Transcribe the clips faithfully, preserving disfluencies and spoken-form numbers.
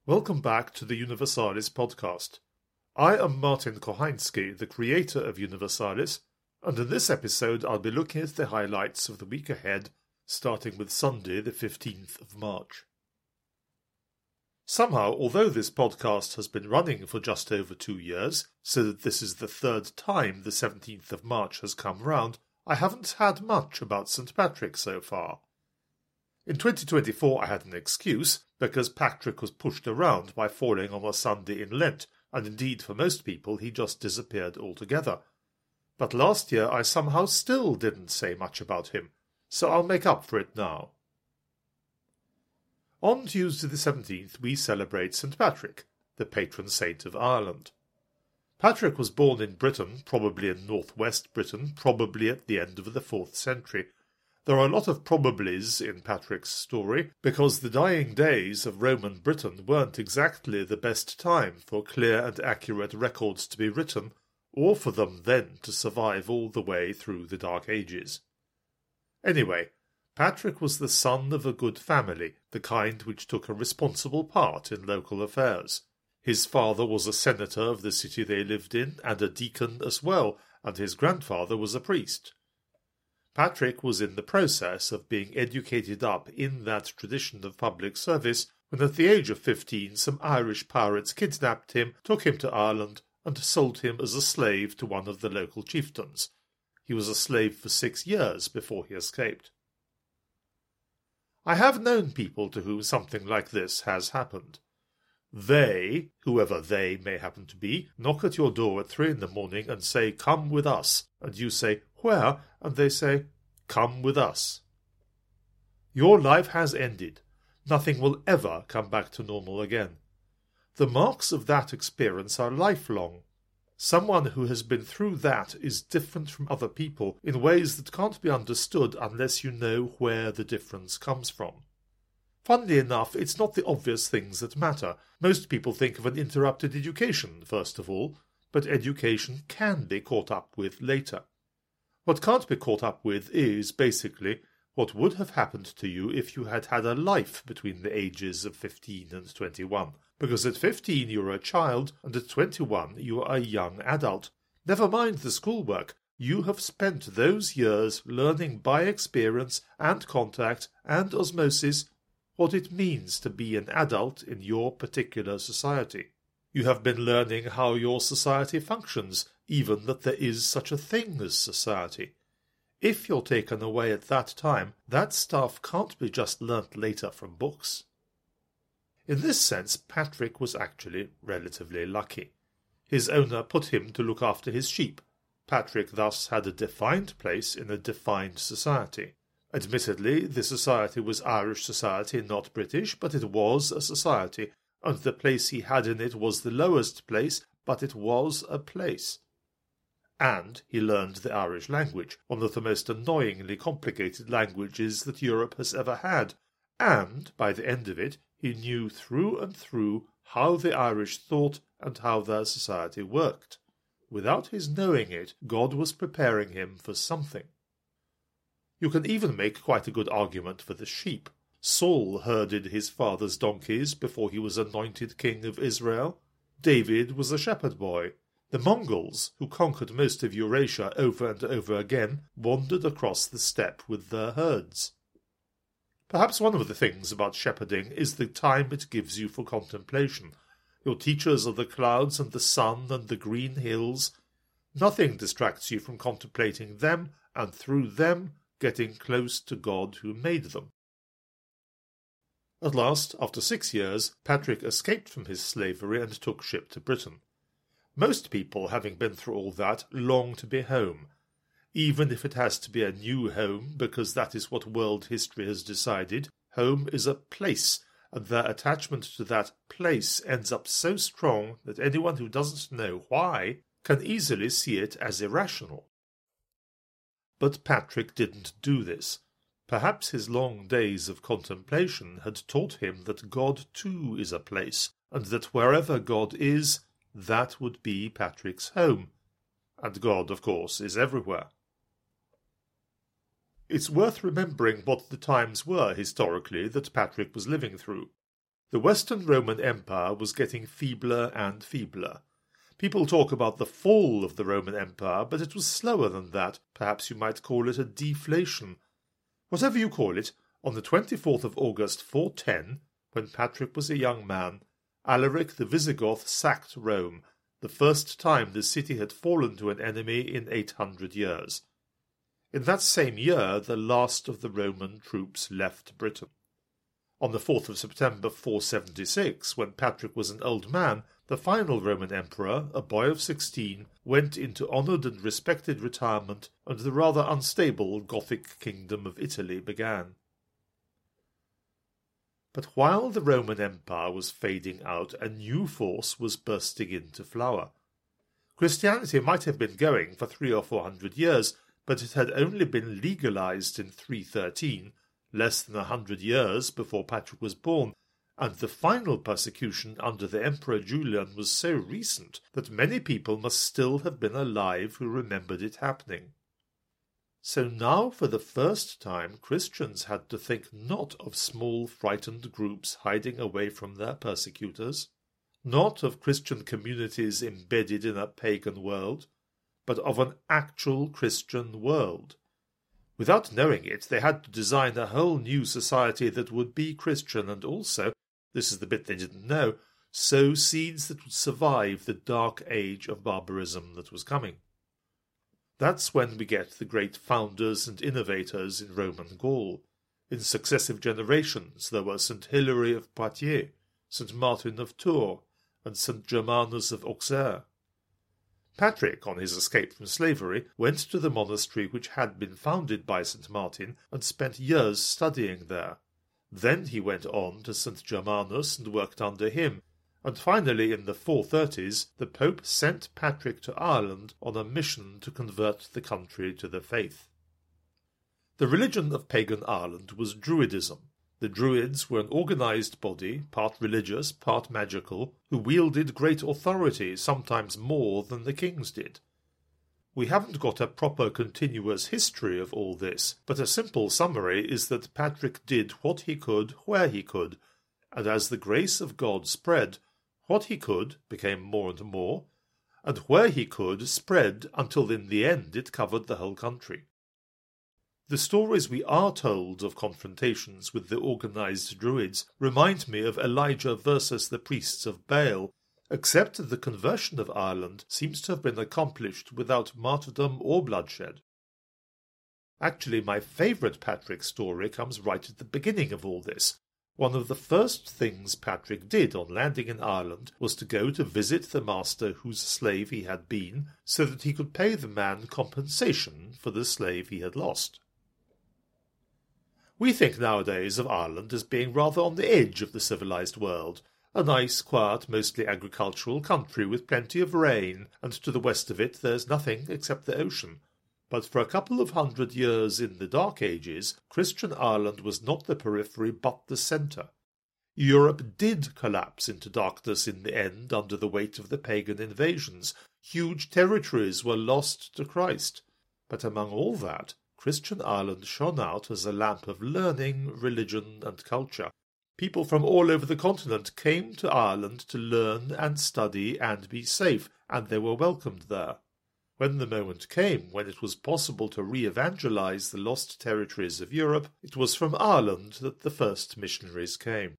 Welcome back to the Universalis podcast. I am Martin Kochański, the creator of Universalis, and in this episode I'll be looking at the highlights of the week ahead, starting with Sunday the fifteenth of March. Somehow, although this podcast has been running for just over two years, so that this is the third time the seventeenth of March has come round, I haven't had much about Saint Patrick so far. In twenty twenty-four I had an excuse, because Patrick was pushed around by falling on a Sunday in Lent, and indeed for most people he just disappeared altogether. But last year I somehow still didn't say much about him, so I'll make up for it now. On Tuesday the seventeenth we celebrate Saint Patrick, the patron saint of Ireland. Patrick was born in Britain, probably in northwest Britain, probably at the end of the fourth century. There are a lot of probablys in Patrick's story, because the dying days of Roman Britain weren't exactly the best time for clear and accurate records to be written, or for them then to survive all the way through the Dark Ages. Anyway, Patrick was the son of a good family, the kind which took a responsible part in local affairs. His father was a senator of the city they lived in, and a deacon as well, and his grandfather was a priest. Patrick was in the process of being educated up in that tradition of public service when at the age of fifteen some Irish pirates kidnapped him, took him to Ireland, and sold him as a slave to one of the local chieftains. He was a slave for six years before he escaped. I have known people to whom something like this has happened. They, whoever they may happen to be, knock at your door at three in the morning and say, "Come with us," and you say, "Where?" and they say, "Come with us." Your life has ended. Nothing will ever come back to normal again. The marks of that experience are lifelong. Someone who has been through that is different from other people in ways that can't be understood unless you know where the difference comes from. Funnily enough, it's not the obvious things that matter. Most people think of an interrupted education, first of all, but education can be caught up with later. What can't be caught up with is, basically, what would have happened to you if you had had a life between the ages of fifteen and twenty-one. Because at fifteen you are a child, and at twenty-one you are a young adult. Never mind the schoolwork. You have spent those years learning by experience and contact and osmosis what it means to be an adult in your particular society. You have been learning how your society functions, even that there is such a thing as society. If you're taken away at that time, that stuff can't be just learnt later from books. In this sense, Patrick was actually relatively lucky. His owner put him to look after his sheep. Patrick thus had a defined place in a defined society. Admittedly, the society was Irish society, not British, but it was a society, and the place he had in it was the lowest place, but it was a place. And he learned the Irish language, one of the most annoyingly complicated languages that Europe has ever had, and, by the end of it, he knew through and through how the Irish thought and how their society worked. Without his knowing it, God was preparing him for something. You can even make quite a good argument for the sheep. Saul herded his father's donkeys before he was anointed king of Israel. David was a shepherd boy. The Mongols, who conquered most of Eurasia over and over again, wandered across the steppe with their herds. Perhaps one of the things about shepherding is the time it gives you for contemplation. Your teachers are the clouds and the sun and the green hills. Nothing distracts you from contemplating them, and through them getting close to God who made them. At last, after six years, Patrick escaped from his slavery and took ship to Britain. Most people, having been through all that, long to be home, even if it has to be a new home, because that is what world history has decided. Home is a place, and their attachment to that place ends up so strong that anyone who doesn't know why can easily see it as irrational. But Patrick didn't do this. Perhaps his long days of contemplation had taught him that God too is a place, and that wherever God is, that would be Patrick's home. And God, of course, is everywhere. It's worth remembering what the times were historically that Patrick was living through. The Western Roman Empire was getting feebler and feebler. People talk about the fall of the Roman Empire, but it was slower than that. Perhaps you might call it a deflation. Whatever you call it, on the twenty-fourth of August four ten, when Patrick was a young man, Alaric the Visigoth sacked Rome, the first time the city had fallen to an enemy in eight hundred years. In that same year, the last of the Roman troops left Britain. On the fourth of September four seventy-six, when Patrick was an old man, the final Roman emperor, a boy of sixteen, went into honoured and respected retirement, and the rather unstable Gothic kingdom of Italy began. But while the Roman Empire was fading out, a new force was bursting into flower. Christianity might have been going for three or four hundred years, but it had only been legalized in three thirteen, less than a hundred years before Patrick was born, and the final persecution under the Emperor Julian was so recent that many people must still have been alive who remembered it happening. So now, for the first time, Christians had to think not of small, frightened groups hiding away from their persecutors, not of Christian communities embedded in a pagan world, but of an actual Christian world. Without knowing it, they had to design a whole new society that would be Christian and also, this is the bit they didn't know, sow seeds that would survive the dark age of barbarism that was coming. That's when we get the great founders and innovators in Roman Gaul. In successive generations there were Saint Hilary of Poitiers, Saint Martin of Tours, and Saint Germanus of Auxerre. Patrick, on his escape from slavery, went to the monastery which had been founded by Saint Martin and spent years studying there. Then he went on to Saint Germanus and worked under him, and finally in the four thirties the Pope sent Patrick to Ireland on a mission to convert the country to the faith. The religion of pagan Ireland was Druidism. The Druids were an organised body, part religious, part magical, who wielded great authority, sometimes more than the kings did. We haven't got a proper continuous history of all this, but a simple summary is that Patrick did what he could where he could, and as the grace of God spread, what he could became more and more, and where he could spread until in the end it covered the whole country. The stories we are told of confrontations with the organised Druids remind me of Elijah versus the priests of Baal, except that the conversion of Ireland seems to have been accomplished without martyrdom or bloodshed. Actually, my favourite Patrick story comes right at the beginning of all this. One of the first things Patrick did on landing in Ireland was to go to visit the master whose slave he had been, so that he could pay the man compensation for the slave he had lost. We think nowadays of Ireland as being rather on the edge of the civilized world, a nice, quiet, mostly agricultural country with plenty of rain, and to the west of it there's nothing except the ocean. But for a couple of hundred years in the Dark Ages, Christian Ireland was not the periphery but the centre. Europe did collapse into darkness in the end under the weight of the pagan invasions. Huge territories were lost to Christ. But among all that, Christian Ireland shone out as a lamp of learning, religion, and culture. People from all over the continent came to Ireland to learn and study and be safe, and they were welcomed there. When the moment came when it was possible to re-evangelize the lost territories of Europe, it was from Ireland that the first missionaries came.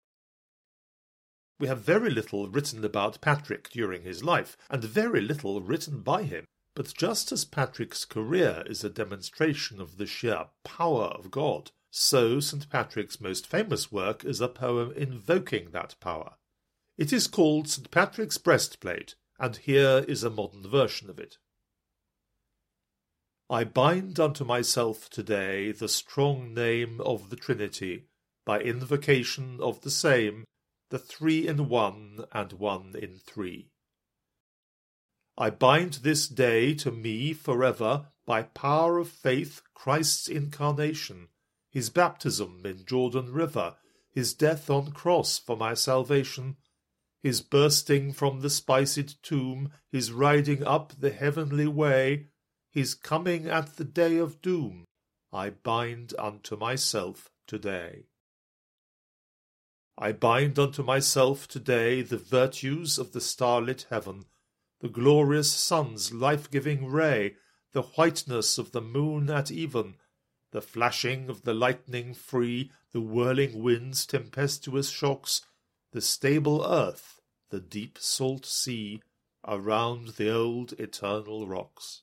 We have very little written about Patrick during his life, and very little written by him. But just as Patrick's career is a demonstration of the sheer power of God, so Saint Patrick's most famous work is a poem invoking that power. It is called Saint Patrick's Breastplate, and here is a modern version of it. I bind unto myself today the strong name of the Trinity, by invocation of the same, the three in one and one in three. I bind this day to me forever by power of faith Christ's incarnation, his baptism in Jordan River, his death on cross for my salvation, his bursting from the spiced tomb, his riding up the heavenly way, his coming at the day of doom, I bind unto myself today. I bind unto myself today the virtues of the starlit heaven, the glorious sun's life-giving ray, the whiteness of the moon at even, the flashing of the lightning free, the whirling wind's tempestuous shocks, the stable earth, the deep salt sea, around the old eternal rocks.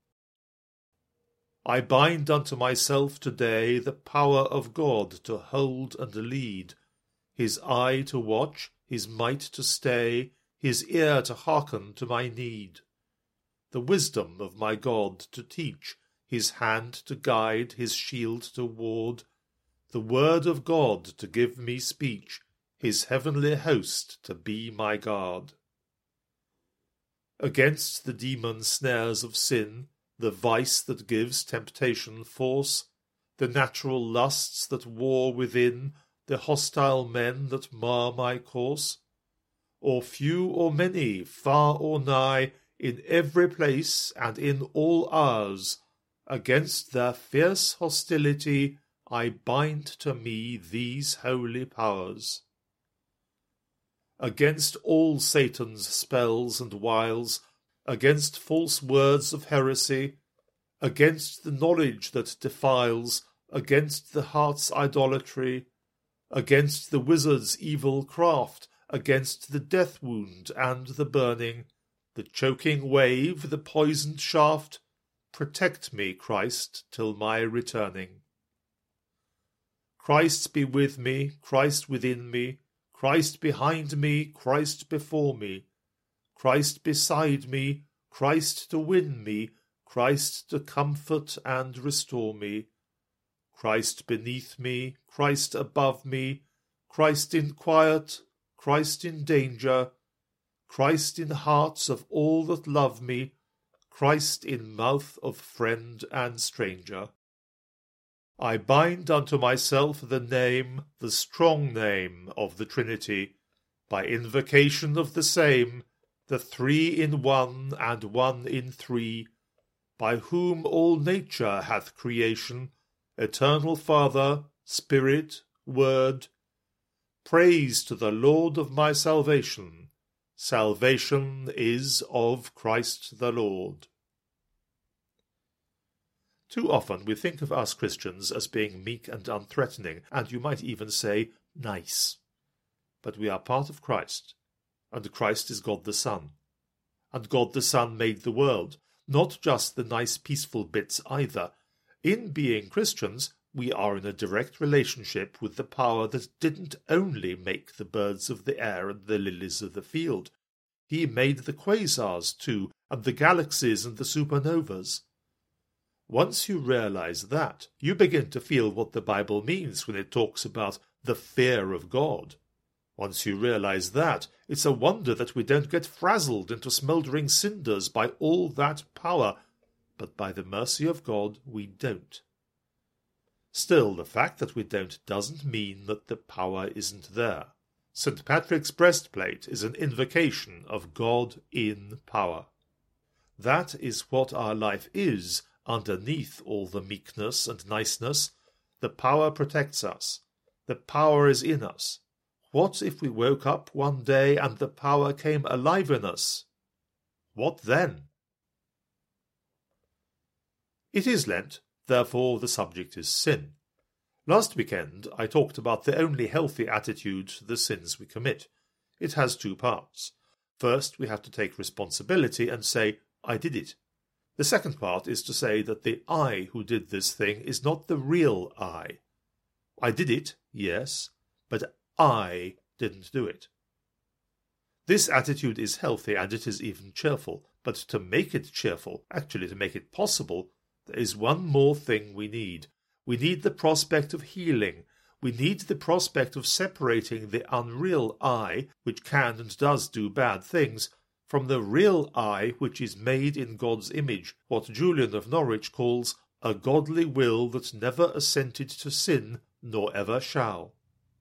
I bind unto myself today the power of God to hold and lead, his eye to watch, his might to stay, his ear to hearken to my need, the wisdom of my God to teach, his hand to guide, his shield to ward, the word of God to give me speech, his heavenly host to be my guard. Against the demon snares of sin, the vice that gives temptation force, the natural lusts that war within, the hostile men that mar my course, or few or many, far or nigh, in every place and in all hours, against their fierce hostility I bind to me these holy powers. Against all Satan's spells and wiles, against false words of heresy, against the knowledge that defiles, against the heart's idolatry, against the wizard's evil craft, against the death wound and the burning, the choking wave, the poisoned shaft, protect me, Christ, till my returning. Christ be with me, Christ within me, Christ behind me, Christ before me, Christ beside me, Christ to win me, Christ to comfort and restore me, Christ beneath me, Christ above me, Christ in quiet, Christ in danger, Christ in hearts of all that love me, Christ in mouth of friend and stranger. I bind unto myself the name, the strong name of the Trinity, by invocation of the same, the three in one and one in three, by whom all nature hath creation, eternal Father, Spirit, Word. Praise to the Lord of my salvation. Salvation is of Christ the Lord. Too often we think of us Christians as being meek and unthreatening, and you might even say nice. But we are part of Christ, and Christ is God the Son. And God the Son made the world, not just the nice peaceful bits either. In being Christians, we are in a direct relationship with the power that didn't only make the birds of the air and the lilies of the field. He made the quasars too, and the galaxies and the supernovas. Once you realize that, you begin to feel what the Bible means when it talks about the fear of God. Once you realize that, it's a wonder that we don't get frazzled into smouldering cinders by all that power, but by the mercy of God we don't. Still, the fact that we don't doesn't mean that the power isn't there. Saint Patrick's breastplate is an invocation of God in power. That is what our life is, underneath all the meekness and niceness. The power protects us. The power is in us. What if we woke up one day and the power came alive in us? What then? It is Lent, therefore the subject is sin. Last weekend I talked about the only healthy attitude to the sins we commit. It has two parts. First, we have to take responsibility and say, I did it. The second part is to say that the I who did this thing is not the real I. I did it, yes, but I didn't do it. This attitude is healthy and it is even cheerful, but to make it cheerful, actually to make it possible, there is one more thing we need. We need the prospect of healing. We need the prospect of separating the unreal I, which can and does do bad things, from the real I, which is made in God's image, what Julian of Norwich calls a godly will that never assented to sin, nor ever shall.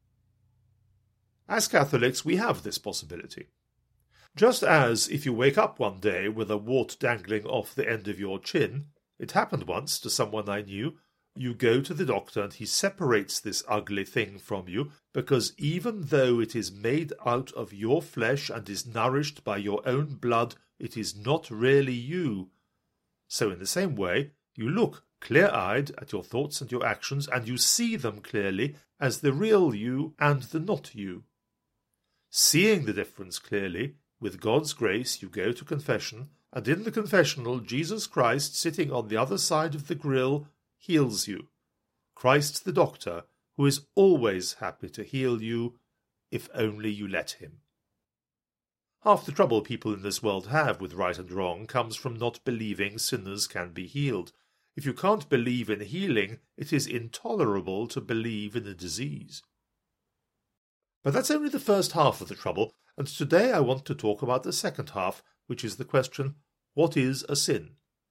As Catholics, we have this possibility. Just as if you wake up one day with a wart dangling off the end of your chin, it happened once to someone I knew, You go to the doctor and he separates this ugly thing from you, because even though it is made out of your flesh and is nourished by your own blood, it is not really you. So in the same way, you look clear-eyed at your thoughts and your actions, and you see them clearly as the real you and the not you. Seeing the difference clearly, with God's grace you go to confession, and in the confessional Jesus Christ, sitting on the other side of the grill, heals you. Christ the doctor, who is always happy to heal you, if only you let him. Half the trouble people in this world have with right and wrong comes from not believing sinners can be healed. If you can't believe in healing, it is intolerable to believe in a disease. But that's only the first half of the trouble, and today I want to talk about the second half, which is the question, what is a sin?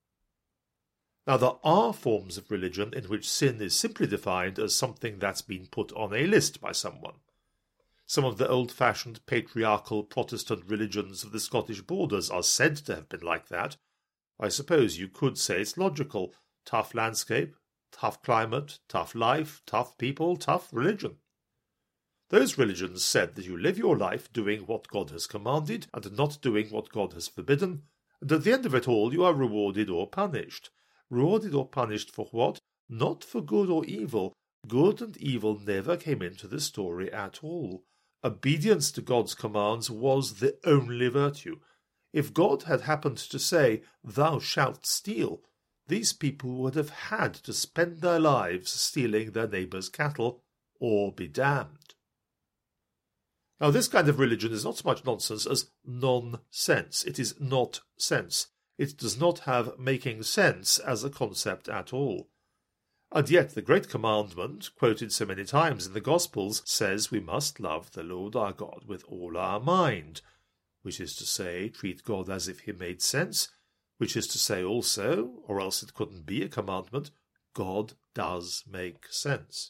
Now, there are forms of religion in which sin is simply defined as something that's been put on a list by someone. Some of the old-fashioned patriarchal Protestant religions of the Scottish borders are said to have been like that. I suppose you could say it's logical. Tough landscape, tough climate, tough life, tough people, tough religion. Those religions said that you live your life doing what God has commanded and not doing what God has forbidden, and at the end of it all you are rewarded or punished. Rewarded or punished for what? Not for good or evil. Good and evil never came into the story at all. Obedience to God's commands was the only virtue. If God had happened to say, "Thou shalt steal," these people would have had to spend their lives stealing their neighbour's cattle, or be damned. Now, this kind of religion is not so much nonsense as non-sense. It is not sense. It does not have making sense as a concept at all. And yet the great commandment, quoted so many times in the Gospels, says we must love the Lord our God with all our mind, which is to say, treat God as if he made sense, which is to say also, or else it couldn't be a commandment, God does make sense.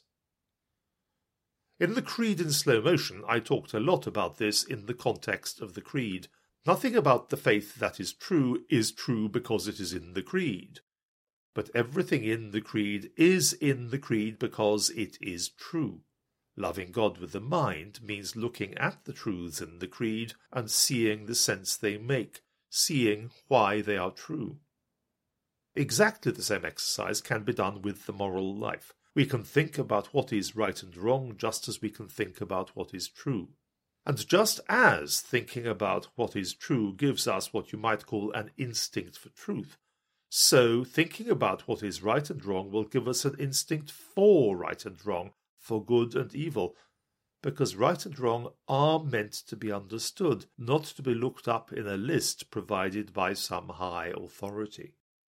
In the Creed in Slow Motion, I talked a lot about this in the context of the Creed. Nothing about the faith that is true is true because it is in the Creed. But everything in the Creed is in the Creed because it is true. Loving God with the mind means looking at the truths in the Creed and seeing the sense they make, seeing why they are true. Exactly the same exercise can be done with the moral life. We can think about what is right and wrong just as we can think about what is true. And just as thinking about what is true gives us what you might call an instinct for truth, so thinking about what is right and wrong will give us an instinct for right and wrong, for good and evil, because right and wrong are meant to be understood, not to be looked up in a list provided by some high authority.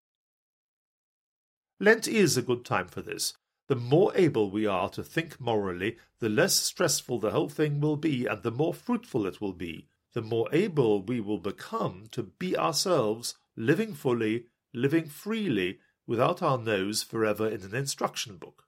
Lent is a good time for this. The more able we are to think morally, the less stressful the whole thing will be, and the more fruitful it will be. The more able we will become to be ourselves, living fully, living freely, without our nose forever in an instruction book.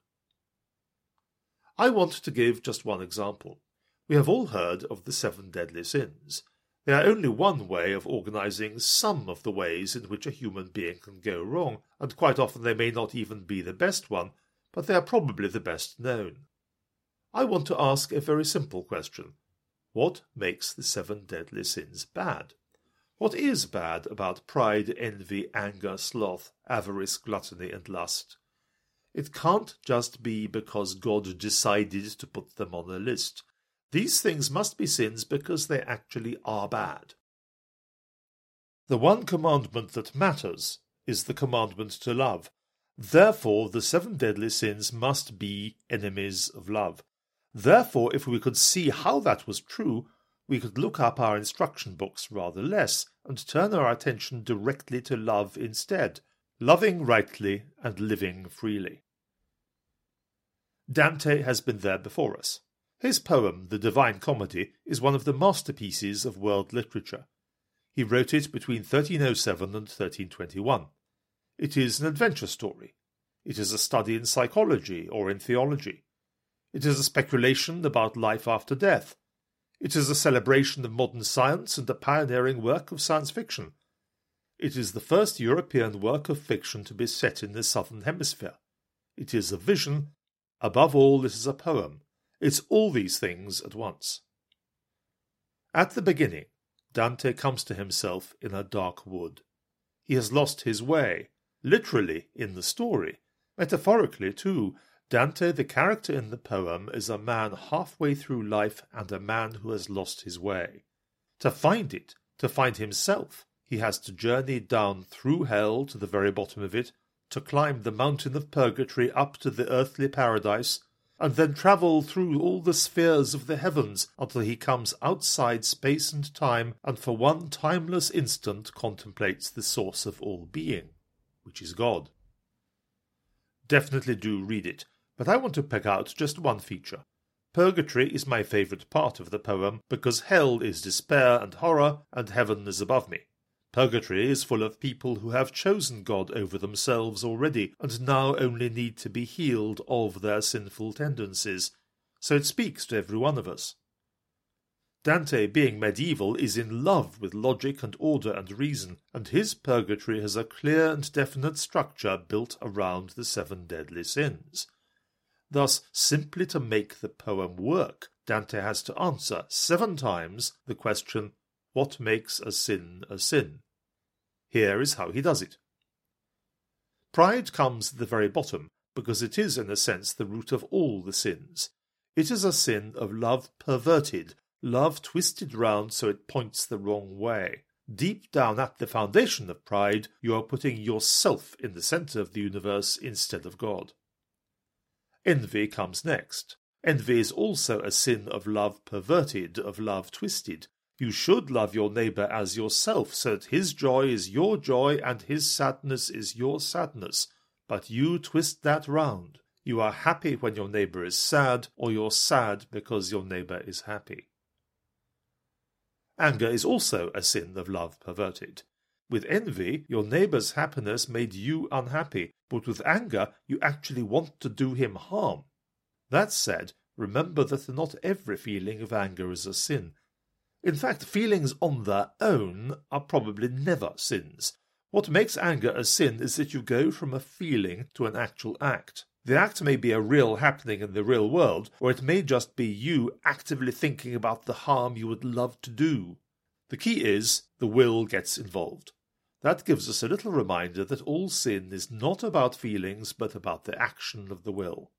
I want to give just one example. We have all heard of the seven deadly sins. They are only one way of organizing some of the ways in which a human being can go wrong, and quite often they may not even be the best one, but they are probably the best known. I want to ask a very simple question. What makes the seven deadly sins bad? What is bad about pride, envy, anger, sloth, avarice, gluttony, and lust? It can't just be because God decided to put them on a list. These things must be sins because they actually are bad. The one commandment that matters is the commandment to love. Therefore, the seven deadly sins must be enemies of love. Therefore, if we could see how that was true, we could look up our instruction books rather less and turn our attention directly to love instead, loving rightly and living freely. Dante has been there before us. His poem, The Divine Comedy, is one of the masterpieces of world literature. He wrote it between thirteen oh seven and thirteen twenty-one. It is an adventure story. It is a study in psychology or in theology. It is a speculation about life after death. It is a celebration of modern science and a pioneering work of science fiction. It is the first European work of fiction to be set in the Southern Hemisphere. it is a vision, above all it is a poem. It's all these things at once. At the beginning, Dante comes to himself in a dark wood. He has lost his way, literally in the story. Metaphorically, too, Dante, the character in the poem, is a man halfway through life and a man who has lost his way. To find it, to find himself, he has to journey down through hell to the very bottom of it, to climb the mountain of purgatory up to the earthly paradise, and then travel through all the spheres of the heavens until he comes outside space and time and for one timeless instant contemplates the source of all being, which is God. Definitely do read it, but I want to pick out just one feature. Purgatory is my favourite part of the poem because hell is despair and horror and heaven is above me. Purgatory is full of people who have chosen God over themselves already and now only need to be healed of their sinful tendencies, so it speaks to every one of us. Dante, being medieval, is in love with logic and order and reason, and his purgatory has a clear and definite structure built around the seven deadly sins. Thus, simply to make the poem work, Dante has to answer seven times the question, what makes a sin a sin? Here is how he does it. Pride comes at the very bottom, because it is in a sense the root of all the sins. It is a sin of love perverted, love twisted round so it points the wrong way. Deep down at the foundation of pride, you are putting yourself in the centre of the universe instead of God. Envy comes next. Envy is also a sin of love perverted, of love twisted. You should love your neighbour as yourself, so that his joy is your joy and his sadness is your sadness. But you twist that round. You are happy when your neighbour is sad, or you're sad because your neighbour is happy. Anger is also a sin of love perverted. With envy, your neighbour's happiness made you unhappy, but with anger, you actually want to do him harm. That said, remember that not every feeling of anger is a sin. In fact, feelings on their own are probably never sins. What makes anger a sin is that you go from a feeling to an actual act. The act may be a real happening in the real world, or it may just be you actively thinking about the harm you would love to do. The key is the will gets involved. That gives us a little reminder that all sin is not about feelings, but about the action of the will.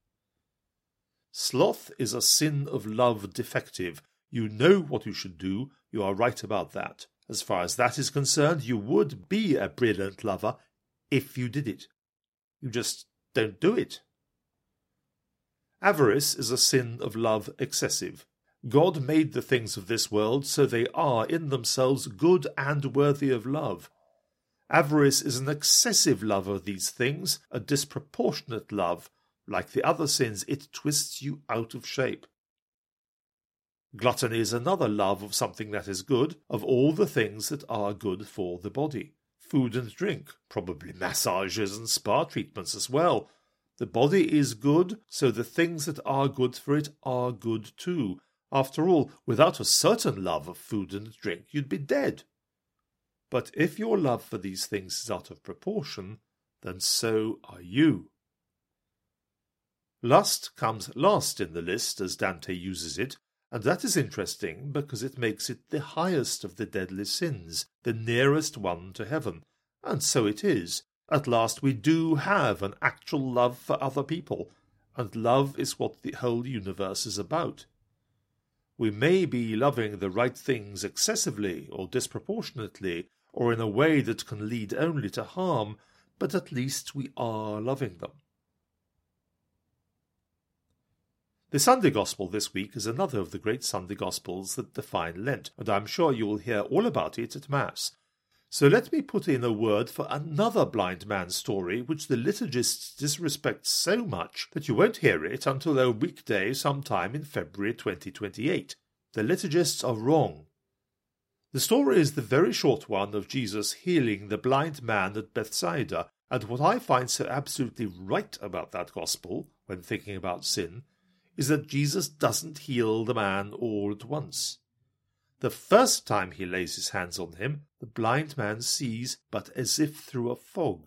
Sloth is a sin of love defective. You know what you should do, you are right about that. As far as that is concerned, you would be a brilliant lover if you did it. You just don't do it. Avarice is a sin of love excessive. God made the things of this world so they are in themselves good and worthy of love. Avarice is an excessive love of these things, a disproportionate love. Like the other sins, it twists you out of shape. Gluttony is another love of something that is good, of all the things that are good for the body. Food and drink, probably massages and spa treatments as well. The body is good, so the things that are good for it are good too. After all, without a certain love of food and drink, you'd be dead. But if your love for these things is out of proportion, then so are you. Lust comes last in the list, as Dante uses it, and that is interesting because it makes it the highest of the deadly sins, the nearest one to heaven. And so it is. At last we do have an actual love for other people, and love is what the whole universe is about. We may be loving the right things excessively or disproportionately, or in a way that can lead only to harm, but at least we are loving them. The Sunday Gospel this week is another of the great Sunday Gospels that define Lent, and I'm sure you will hear all about it at Mass. So let me put in a word for another blind man's story which the liturgists disrespect so much that you won't hear it until a weekday sometime in February twenty twenty-eight. The liturgists are wrong. The story is the very short one of Jesus healing the blind man at Bethsaida, and what I find so absolutely right about that Gospel, when thinking about sin, is that Jesus doesn't heal the man all at once. The first time he lays his hands on him, the blind man sees, but as if through a fog.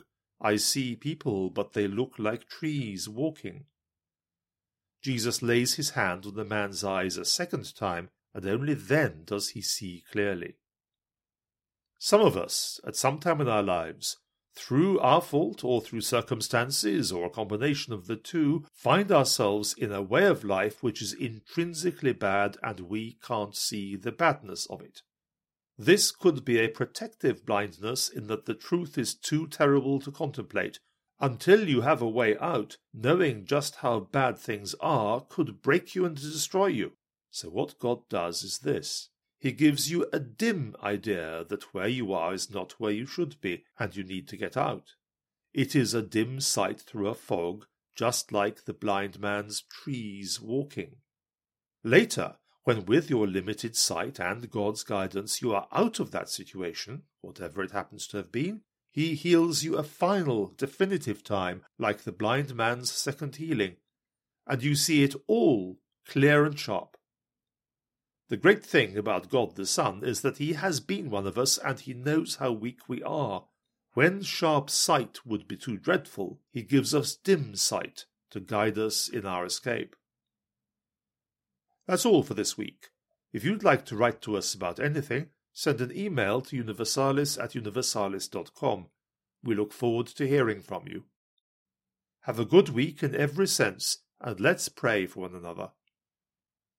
I see people, but they look like trees walking. Jesus lays his hand on the man's eyes a second time, and only then does he see clearly. Some of us, at some time in our lives, through our fault or through circumstances or a combination of the two, find ourselves in a way of life which is intrinsically bad and we can't see the badness of it. This could be a protective blindness in that the truth is too terrible to contemplate. Until you have a way out, knowing just how bad things are could break you and destroy you. So what God does is this. He gives you a dim idea that where you are is not where you should be, and you need to get out. It is a dim sight through a fog, just like the blind man's trees walking. Later, when with your limited sight and God's guidance you are out of that situation, whatever it happens to have been, He heals you a final, definitive time, like the blind man's second healing, and you see it all clear and sharp. The great thing about God the Son is that he has been one of us and he knows how weak we are. When sharp sight would be too dreadful, he gives us dim sight to guide us in our escape. That's all for this week. If you'd like to write to us about anything, send an email to universalis at universalis dot com. We look forward to hearing from you. Have a good week in every sense, and let's pray for one another.